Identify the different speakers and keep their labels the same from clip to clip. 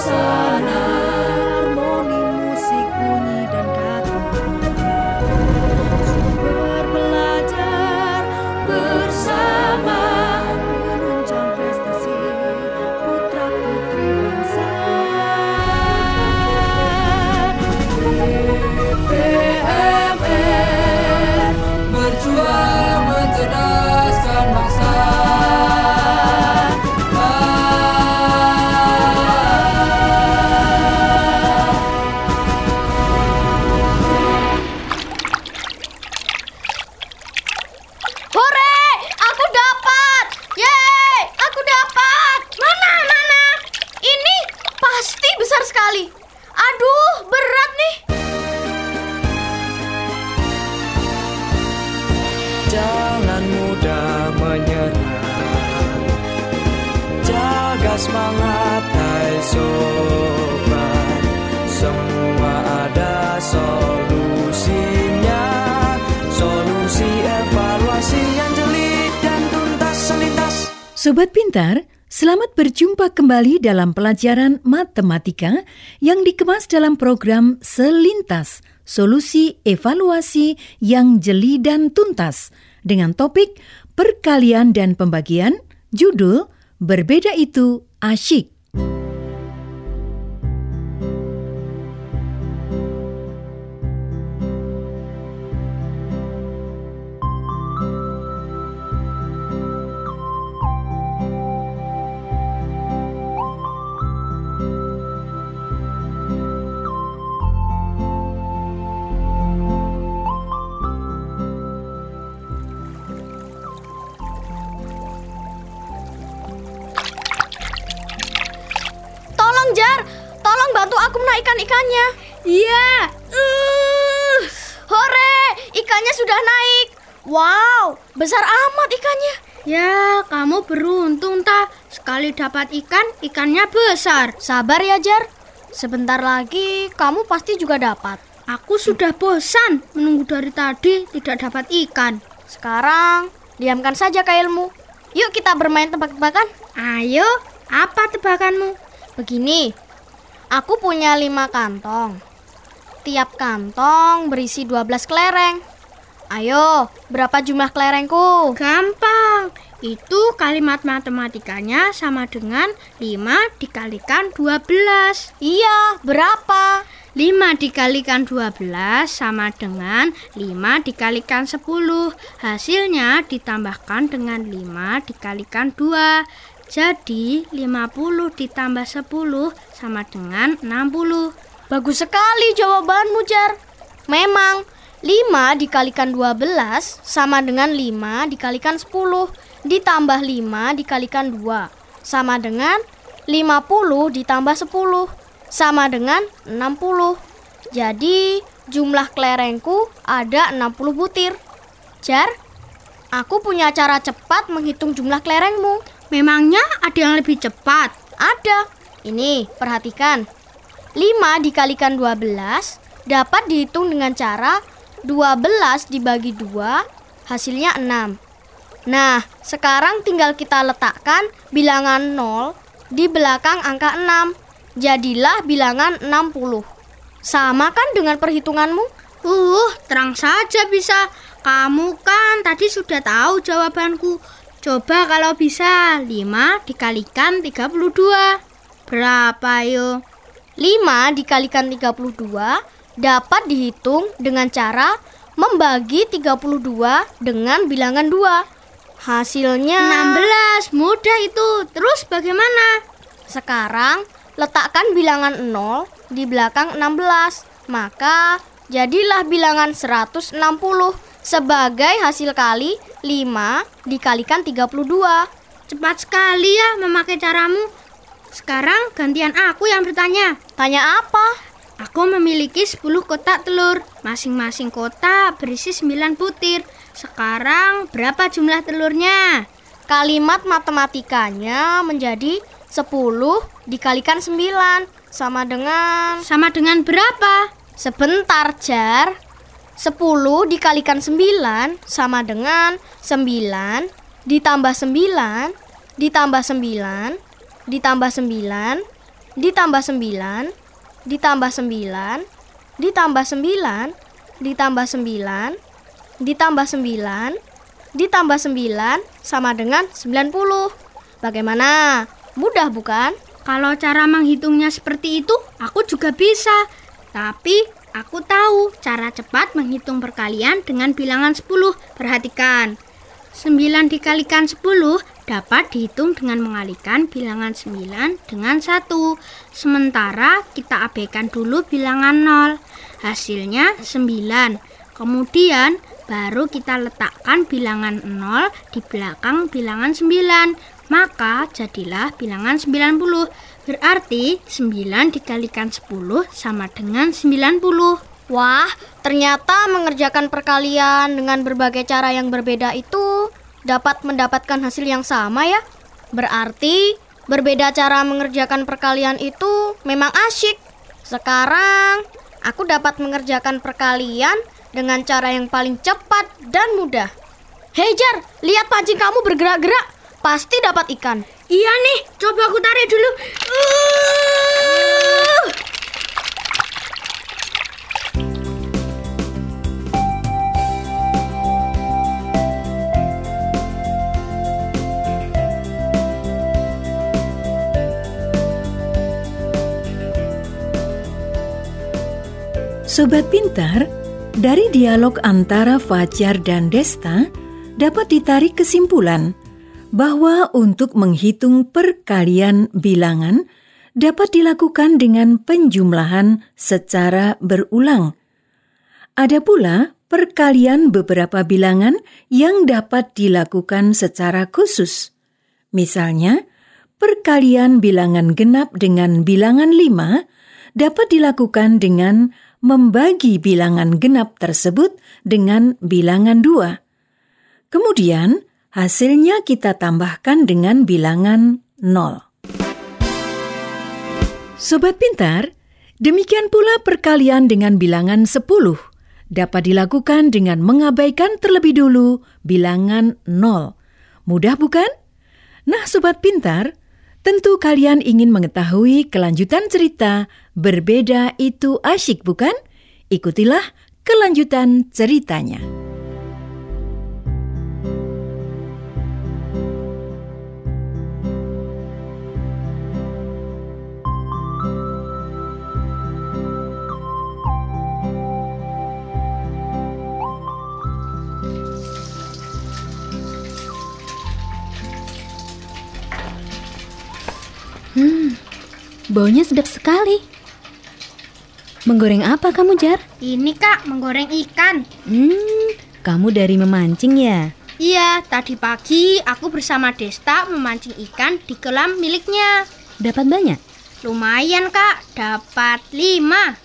Speaker 1: suasana, harmoni musik bunyi dan kata. Sumber belajar bersama, menunjang prestasi putra putri bangsa. DPMR berjuang mencerdaskan bangsa.
Speaker 2: Hore, aku dapat. Yeay, aku dapat. Mana? Ini pasti besar sekali. Aduh, berat nih.
Speaker 1: Jangan mudah menyerah, jaga semangat hai sobat. Semua ada solusinya, solusi evaluasi yang jeli dan tuntas selintas.
Speaker 3: Sobat Pintar, selamat berjumpa kembali dalam pelajaran matematika yang dikemas dalam program Selintas, Solusi Evaluasi yang Jeli dan Tuntas, dengan topik Perkalian dan Pembagian, judul Berbeda Itu Asyik.
Speaker 2: Tolong bantu aku menaikkan ikannya.
Speaker 4: Iya.
Speaker 2: Hore, ikannya sudah naik. Wow, besar amat ikannya.
Speaker 4: Ya, kamu beruntung, Ta. Sekali dapat ikan, ikannya besar.
Speaker 2: Sabar ya, Jar. Sebentar lagi kamu pasti juga dapat.
Speaker 4: Aku sudah bosan menunggu dari tadi tidak dapat ikan.
Speaker 2: Sekarang, diamkan saja kailmu. Yuk kita bermain tebak-tebakan.
Speaker 4: Ayo, apa tebakanmu?
Speaker 2: Begini, aku punya 5 kantong. Tiap kantong berisi 12 kelereng. Ayo, berapa jumlah kelerengku?
Speaker 4: Gampang. Itu kalimat matematikanya sama dengan 5 dikalikan 12.
Speaker 2: Iya, berapa?
Speaker 4: 5 dikalikan 12 sama dengan 5 dikalikan 10. Hasilnya ditambahkan dengan 5 dikalikan 2. Jadi 50 ditambah 10 sama dengan 60.
Speaker 2: Bagus sekali jawabanmu, Jar. Memang 5 dikalikan 12 sama dengan 5 dikalikan 10 ditambah 5 dikalikan 2 sama dengan 50 ditambah 10 sama dengan 60. Jadi jumlah kelerengku ada 60 butir. Jar, aku punya cara cepat menghitung jumlah kelerengmu.
Speaker 4: Memangnya ada yang lebih cepat?
Speaker 2: Ada. Ini, perhatikan. 5 dikalikan 12 dapat dihitung dengan cara 12 dibagi 2, hasilnya 6. Nah, sekarang tinggal kita letakkan bilangan 0 di belakang angka 6. Jadilah bilangan 60. Sama kan dengan perhitunganmu?
Speaker 4: Terang saja bisa. Kamu kan tadi sudah tahu jawabanku. Coba kalau bisa 5 dikalikan 32. Berapa yo?
Speaker 2: 5 dikalikan 32 dapat dihitung dengan cara membagi 32 dengan bilangan 2. Hasilnya
Speaker 4: 16. Mudah itu. Terus bagaimana?
Speaker 2: Sekarang letakkan bilangan 0 di belakang 16. Maka jadilah bilangan 160 sebagai hasil kali 5 dikalikan 32.
Speaker 4: Cepat sekali ya memakai caramu. Sekarang gantian aku yang bertanya.
Speaker 2: Tanya apa?
Speaker 4: Aku memiliki 10 kotak telur. Masing-masing kotak berisi 9 butir. Sekarang berapa jumlah telurnya?
Speaker 2: Kalimat matematikanya menjadi 10 dikalikan 9 sama dengan
Speaker 4: berapa?
Speaker 2: Sebentar, Jar. 10 dikalikan 9 sama dengan 9 ditambah 9 ditambah 9 ditambah 9 ditambah 9, ditambah 9, ditambah 9, ditambah 9, ditambah 9, ditambah 9 sama dengan 90. Bagaimana? Mudah bukan?
Speaker 4: Kalau cara menghitungnya seperti itu, aku juga bisa. Tapi aku tahu cara cepat menghitung perkalian dengan bilangan 10. Perhatikan. 9 dikalikan 10 dapat dihitung dengan mengalikan bilangan 9 dengan 1. Sementara kita abaikan dulu bilangan 0. Hasilnya 9. Kemudian baru kita letakkan bilangan 0 di belakang bilangan 9. Maka jadilah bilangan 90. Berarti 9 dikalikan 10 sama dengan 90.
Speaker 2: Wah, ternyata mengerjakan perkalian dengan berbagai cara yang berbeda itu dapat mendapatkan hasil yang sama ya. Berarti berbeda cara mengerjakan perkalian itu memang asyik. Sekarang aku dapat mengerjakan perkalian dengan cara yang paling cepat dan mudah. Hei Jar, lihat pancing kamu bergerak-gerak. Pasti dapat ikan.
Speaker 4: Iya nih, coba aku tarik dulu.
Speaker 3: Sobat Pintar, dari dialog antara Fajar dan Desta dapat ditarik kesimpulan bahwa untuk menghitung perkalian bilangan dapat dilakukan dengan penjumlahan secara berulang. Ada pula perkalian beberapa bilangan yang dapat dilakukan secara khusus. Misalnya, perkalian bilangan genap dengan bilangan 5 dapat dilakukan dengan membagi bilangan genap tersebut dengan bilangan 2. Kemudian, hasilnya kita tambahkan dengan bilangan 0. Sobat Pintar, demikian pula perkalian dengan bilangan 10 dapat dilakukan dengan mengabaikan terlebih dulu bilangan 0. Mudah bukan? Nah, Sobat Pintar, tentu kalian ingin mengetahui kelanjutan cerita Berbeda Itu Asyik bukan? Ikutilah kelanjutan ceritanya.
Speaker 5: Baunya sedap sekali. Menggoreng apa kamu, Jar?
Speaker 4: Ini Kak, menggoreng ikan.
Speaker 5: Kamu dari memancing ya?
Speaker 4: Iya, tadi pagi aku bersama Desta memancing ikan di kolam miliknya.
Speaker 5: Dapat banyak?
Speaker 4: Lumayan Kak, dapat 5.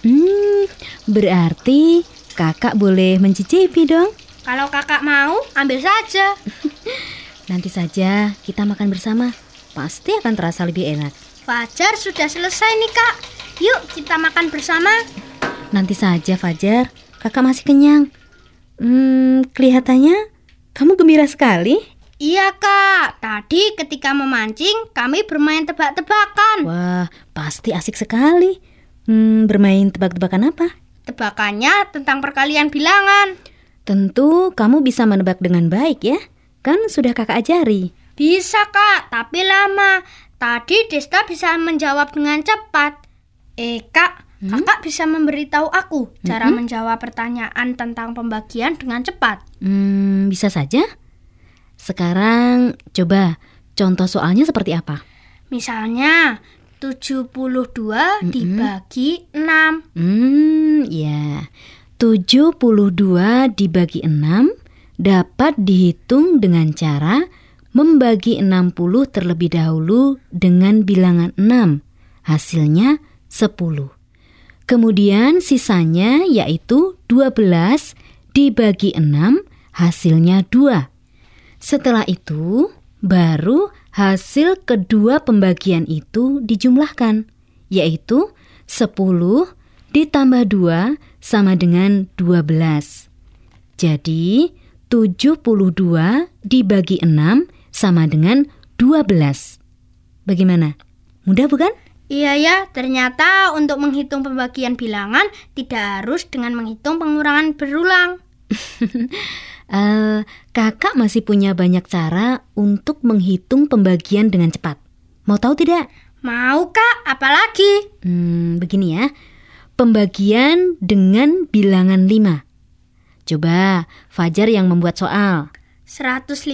Speaker 5: Berarti kakak boleh mencicipi dong?
Speaker 4: Kalau kakak mau, ambil saja.
Speaker 5: Nanti saja kita makan bersama. Pasti akan terasa lebih enak.
Speaker 4: Fajar sudah selesai nih Kak. Yuk kita makan bersama.
Speaker 5: Nanti saja Fajar, kakak masih kenyang. Kelihatannya kamu gembira sekali.
Speaker 4: Iya Kak, tadi ketika memancing kami bermain tebak-tebakan.
Speaker 5: Wah, pasti asik sekali. Bermain tebak-tebakan apa?
Speaker 4: Tebakannya tentang perkalian bilangan.
Speaker 5: Tentu kamu bisa menebak dengan baik ya. Kan sudah kakak ajari.
Speaker 4: Bisa Kak, tapi lama. Tadi Desta bisa menjawab dengan cepat. Kak, kakak bisa memberitahu aku cara menjawab pertanyaan tentang pembagian dengan cepat?
Speaker 5: Bisa saja. Sekarang coba contoh soalnya seperti apa?
Speaker 4: Misalnya 72 dibagi 6.
Speaker 5: Ya. 72 dibagi 6 dapat dihitung dengan cara membagi 60 terlebih dahulu dengan bilangan 6. Hasilnya 10. Kemudian sisanya yaitu 12 dibagi 6, hasilnya 2. Setelah itu, baru hasil kedua pembagian itu dijumlahkan, yaitu 10 ditambah 2 sama dengan 12. Jadi, 72 dibagi 6 sama dengan 12. Bagaimana? Mudah bukan?
Speaker 4: Iya ya, ternyata untuk menghitung pembagian bilangan tidak harus dengan menghitung pengurangan berulang.
Speaker 5: Kakak masih punya banyak cara untuk menghitung pembagian dengan cepat. Mau tahu tidak?
Speaker 4: Mau Kak, apalagi?
Speaker 5: Begini ya. Pembagian dengan bilangan 5. Coba Fajar yang membuat soal.
Speaker 4: 150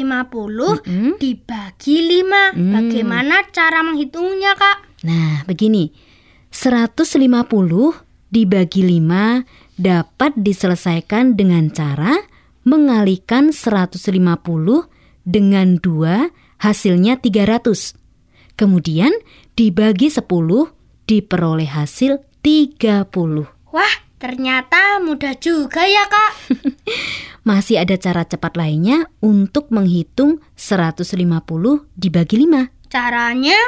Speaker 4: dibagi 5. Bagaimana cara menghitungnya, Kak?
Speaker 5: Nah, begini. 150 dibagi 5 dapat diselesaikan dengan cara mengalihkan 150 dengan 2, hasilnya 300. Kemudian dibagi 10, diperoleh hasil 30.
Speaker 4: Wah, ternyata mudah juga ya, Kak.
Speaker 5: Masih ada cara cepat lainnya untuk menghitung 150 dibagi 5.
Speaker 4: Caranya?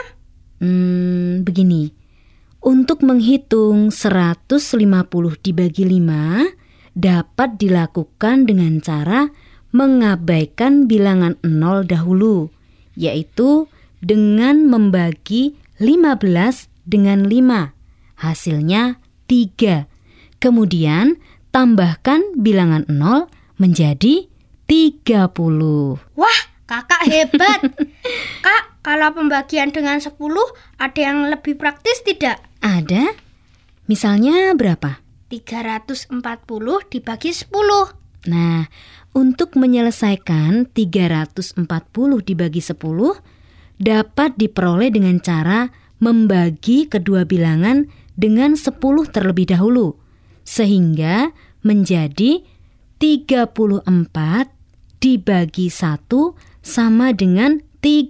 Speaker 5: Begini. Untuk menghitung 150 dibagi 5 dapat dilakukan dengan cara mengabaikan bilangan 0 dahulu, yaitu dengan membagi 15 dengan 5. Hasilnya 3. Kemudian tambahkan bilangan 0 menjadi 30.
Speaker 4: Wah, Kakak hebat. Kak, kalau pembagian dengan 10 ada yang lebih praktis tidak?
Speaker 5: Ada. Misalnya berapa?
Speaker 4: 340 dibagi 10.
Speaker 5: Nah, untuk menyelesaikan 340 dibagi 10 dapat diperoleh dengan cara membagi kedua bilangan dengan 10 terlebih dahulu, sehingga menjadi 34 dibagi 1 sama dengan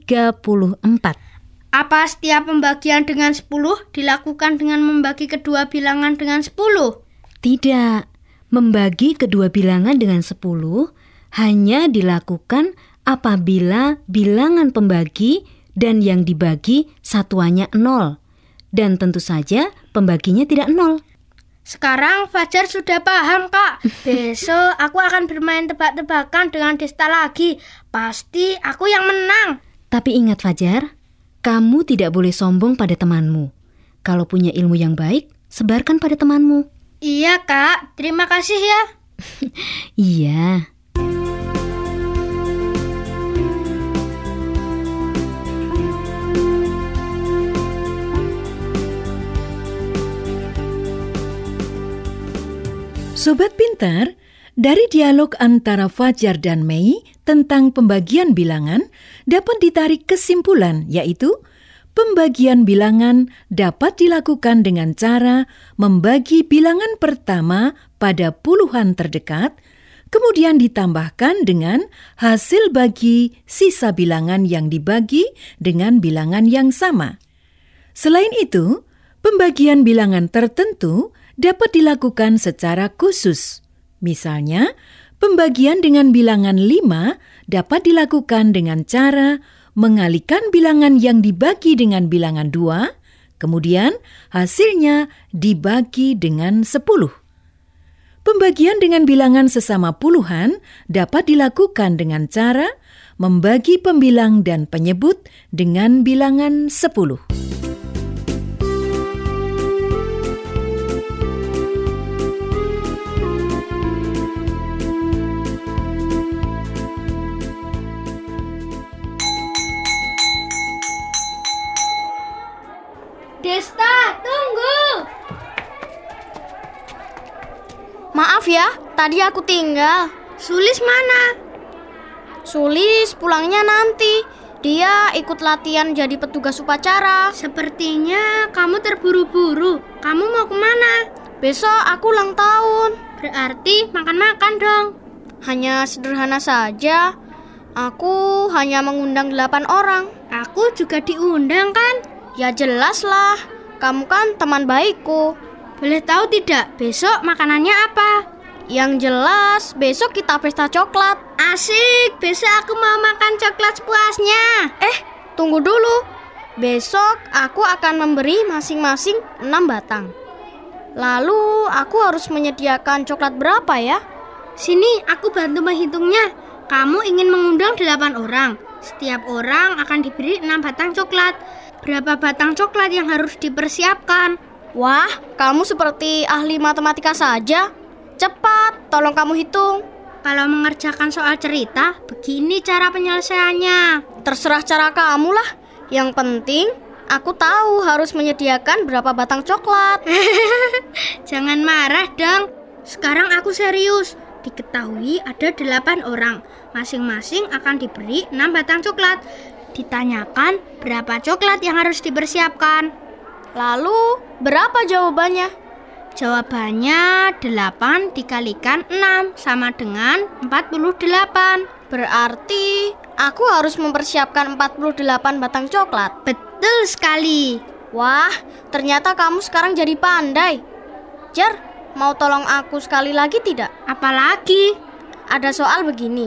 Speaker 5: 34.
Speaker 4: Apa setiap pembagian dengan 10 dilakukan dengan membagi kedua bilangan dengan 10?
Speaker 5: Tidak, membagi kedua bilangan dengan 10 hanya dilakukan apabila bilangan pembagi dan yang dibagi satuannya 0. Dan tentu saja pembaginya tidak 0.
Speaker 4: Sekarang Fajar sudah paham, Kak. Besok aku akan bermain tebak-tebakan dengan Desta lagi. Pasti aku yang menang.
Speaker 5: Tapi ingat Fajar, kamu tidak boleh sombong pada temanmu. Kalau punya ilmu yang baik, sebarkan pada temanmu.
Speaker 4: Iya, Kak. Terima kasih ya.
Speaker 5: Iya.
Speaker 3: Sobat Pintar, dari dialog antara Fajar dan Mei tentang pembagian bilangan dapat ditarik kesimpulan, yaitu pembagian bilangan dapat dilakukan dengan cara membagi bilangan pertama pada puluhan terdekat, kemudian ditambahkan dengan hasil bagi sisa bilangan yang dibagi dengan bilangan yang sama. Selain itu, pembagian bilangan tertentu dapat dilakukan secara khusus. Misalnya, pembagian dengan bilangan 5 dapat dilakukan dengan cara mengalihkan bilangan yang dibagi dengan bilangan 2, kemudian hasilnya dibagi dengan 10. Pembagian dengan bilangan sesama puluhan dapat dilakukan dengan cara membagi pembilang dan penyebut dengan bilangan 10.
Speaker 4: Desta, tunggu.
Speaker 2: Maaf ya, tadi aku tinggal.
Speaker 4: Sulis mana?
Speaker 2: Sulis pulangnya nanti. Dia ikut latihan jadi petugas upacara.
Speaker 4: Sepertinya kamu terburu-buru. Kamu mau kemana?
Speaker 2: Besok aku ulang tahun.
Speaker 4: Berarti makan-makan dong.
Speaker 2: Hanya sederhana saja. Aku hanya mengundang 8 orang.
Speaker 4: Aku juga diundang kan?
Speaker 2: Ya jelas lah, kamu kan teman baikku.
Speaker 4: Boleh tahu tidak, besok makanannya apa?
Speaker 2: Yang jelas, besok kita pesta coklat.
Speaker 4: Asik, besok aku mau makan coklat sepuasnya.
Speaker 2: Tunggu dulu. Besok aku akan memberi masing-masing 6 batang. Lalu aku harus menyediakan coklat berapa ya?
Speaker 4: Sini, aku bantu menghitungnya. Kamu ingin mengundang 8 orang. Setiap orang akan diberi 6 batang coklat. berapa batang coklat yang harus dipersiapkan?
Speaker 2: Wah, kamu seperti ahli matematika saja. Cepat, tolong kamu hitung.
Speaker 4: Kalau mengerjakan soal cerita, begini cara penyelesaiannya.
Speaker 2: Terserah cara kamu lah. Yang penting, aku tahu harus menyediakan berapa batang coklat.
Speaker 4: Jangan marah dong. Sekarang aku serius. Diketahui ada 8 orang. Masing-masing akan diberi 6 batang coklat. Ditanyakan berapa coklat yang harus dipersiapkan.
Speaker 2: Lalu, berapa jawabannya?
Speaker 4: Jawabannya 8 dikalikan 6 sama dengan 48.
Speaker 2: Berarti aku harus mempersiapkan 48 batang coklat.
Speaker 4: Betul sekali.
Speaker 2: Wah, ternyata kamu sekarang jadi pandai. Jar, mau tolong aku sekali lagi tidak?
Speaker 4: Apalagi?
Speaker 2: Ada soal begini.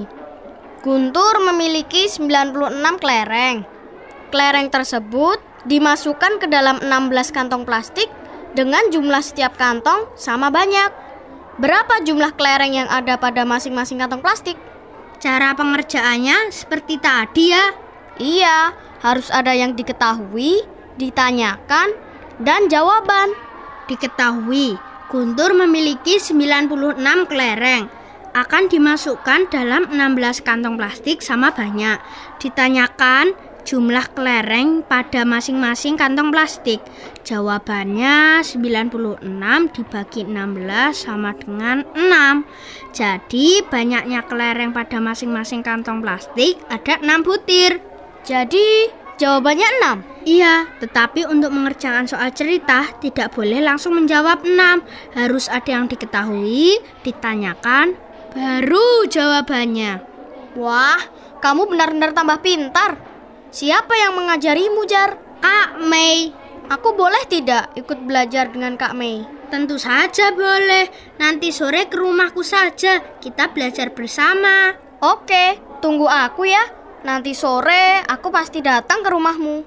Speaker 2: Guntur memiliki 96 kelereng. Kelereng tersebut dimasukkan ke dalam 16 kantong plastik dengan jumlah setiap kantong sama banyak. Berapa jumlah kelereng yang ada pada masing-masing kantong plastik?
Speaker 4: Cara pengerjaannya seperti tadi ya?
Speaker 2: Iya, harus ada yang diketahui, ditanyakan, dan jawaban.
Speaker 4: Diketahui, Guntur memiliki 96 kelereng. Akan dimasukkan dalam 16 kantong plastik sama banyak. Ditanyakan jumlah kelereng pada masing-masing kantong plastik. Jawabannya 96 dibagi 16 sama dengan 6. Jadi banyaknya kelereng pada masing-masing kantong plastik ada 6 butir.
Speaker 2: Jadi jawabannya 6?
Speaker 4: Iya, tetapi untuk mengerjakan soal cerita tidak boleh langsung menjawab 6. Harus ada yang diketahui, ditanyakan, baru jawabannya.
Speaker 2: Wah, kamu benar-benar tambah pintar. Siapa yang mengajarimu, Jar?
Speaker 4: Kak Mei.
Speaker 2: Aku boleh tidak ikut belajar dengan Kak Mei?
Speaker 4: Tentu saja boleh. Nanti sore ke rumahku saja. Kita belajar bersama.
Speaker 2: Oke, tunggu aku ya. Nanti sore aku pasti datang ke rumahmu.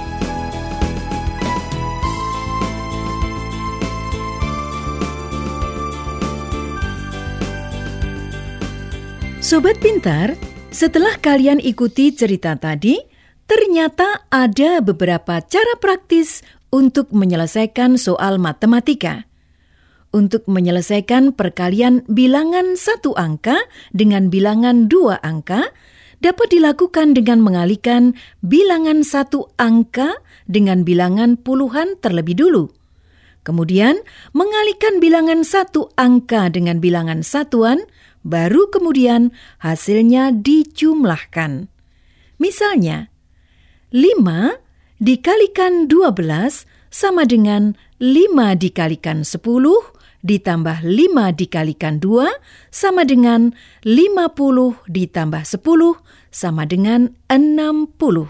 Speaker 3: Sobat Pintar, setelah kalian ikuti cerita tadi, ternyata ada beberapa cara praktis untuk menyelesaikan soal matematika. Untuk menyelesaikan perkalian bilangan 1 angka dengan bilangan 2 angka, dapat dilakukan dengan mengalihkan bilangan 1 angka dengan bilangan puluhan terlebih dulu. Kemudian, mengalihkan bilangan 1 angka dengan bilangan satuan, baru kemudian hasilnya dijumlahkan. Misalnya, 5 dikalikan 12 sama dengan 5 dikalikan 10 ditambah 5 dikalikan 2 sama dengan 50 ditambah 10 sama dengan 60.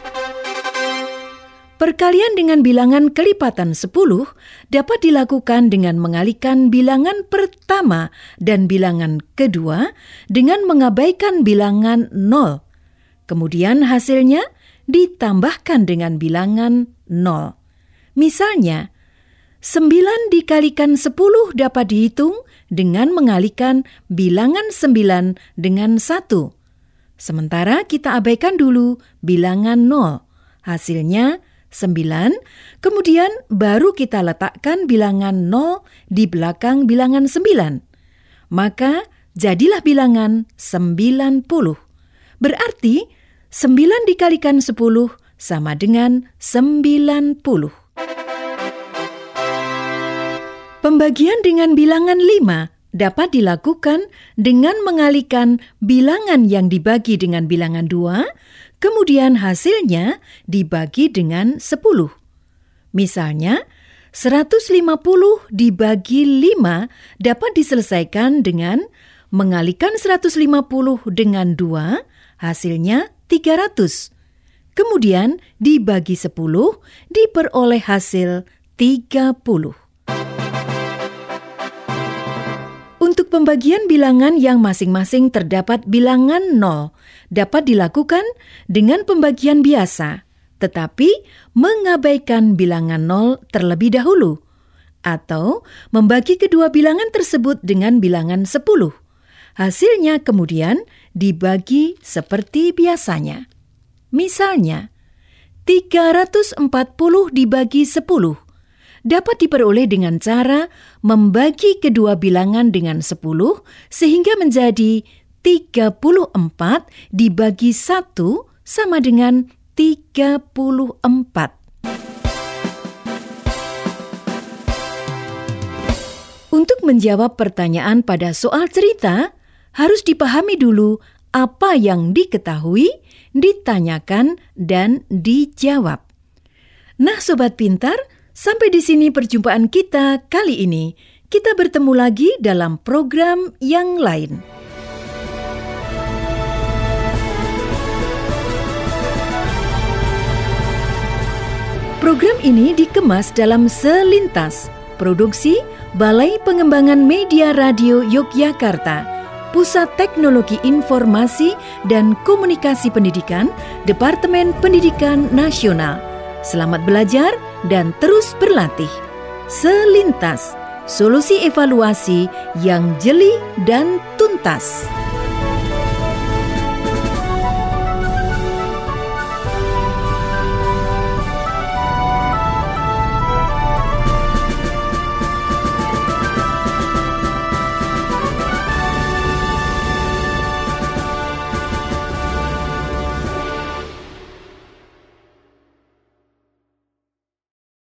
Speaker 3: Perkalian dengan bilangan kelipatan 10 dapat dilakukan dengan mengalihkan bilangan pertama dan bilangan kedua dengan mengabaikan bilangan 0. Kemudian hasilnya ditambahkan dengan bilangan 0. Misalnya, 9 dikalikan 10 dapat dihitung dengan mengalihkan bilangan 9 dengan 1. Sementara kita abaikan dulu bilangan 0. Hasilnya 9, kemudian baru kita letakkan bilangan 0 di belakang bilangan 9. Maka jadilah bilangan 90. Berarti 9 dikalikan 10 sama dengan 90. Pembagian dengan bilangan 5 dapat dilakukan dengan mengalihkan bilangan yang dibagi dengan bilangan 2, kemudian hasilnya dibagi dengan 10. Misalnya, 150 dibagi 5 dapat diselesaikan dengan mengalihkan 150 dengan 2, hasilnya 300. Kemudian dibagi 10, diperoleh hasil 30. Untuk pembagian bilangan yang masing-masing terdapat bilangan 0 dapat dilakukan dengan pembagian biasa, tetapi mengabaikan bilangan 0 terlebih dahulu, atau membagi kedua bilangan tersebut dengan bilangan 10. Hasilnya kemudian dibagi seperti biasanya. Misalnya, 340 dibagi 10 dapat diperoleh dengan cara membagi kedua bilangan dengan 10 sehingga menjadi 34 dibagi 1 sama dengan 34. Untuk menjawab pertanyaan pada soal cerita, harus dipahami dulu apa yang diketahui, ditanyakan, dan dijawab. Nah, Sobat Pintar, sampai di sini perjumpaan kita kali ini. Kita bertemu lagi dalam program yang lain. Program ini dikemas dalam Selintas, produksi Balai Pengembangan Media Radio Yogyakarta, Pusat Teknologi Informasi dan Komunikasi Pendidikan, Departemen Pendidikan Nasional. Selamat belajar dan terus berlatih. Selintas, solusi evaluasi yang jeli dan tuntas.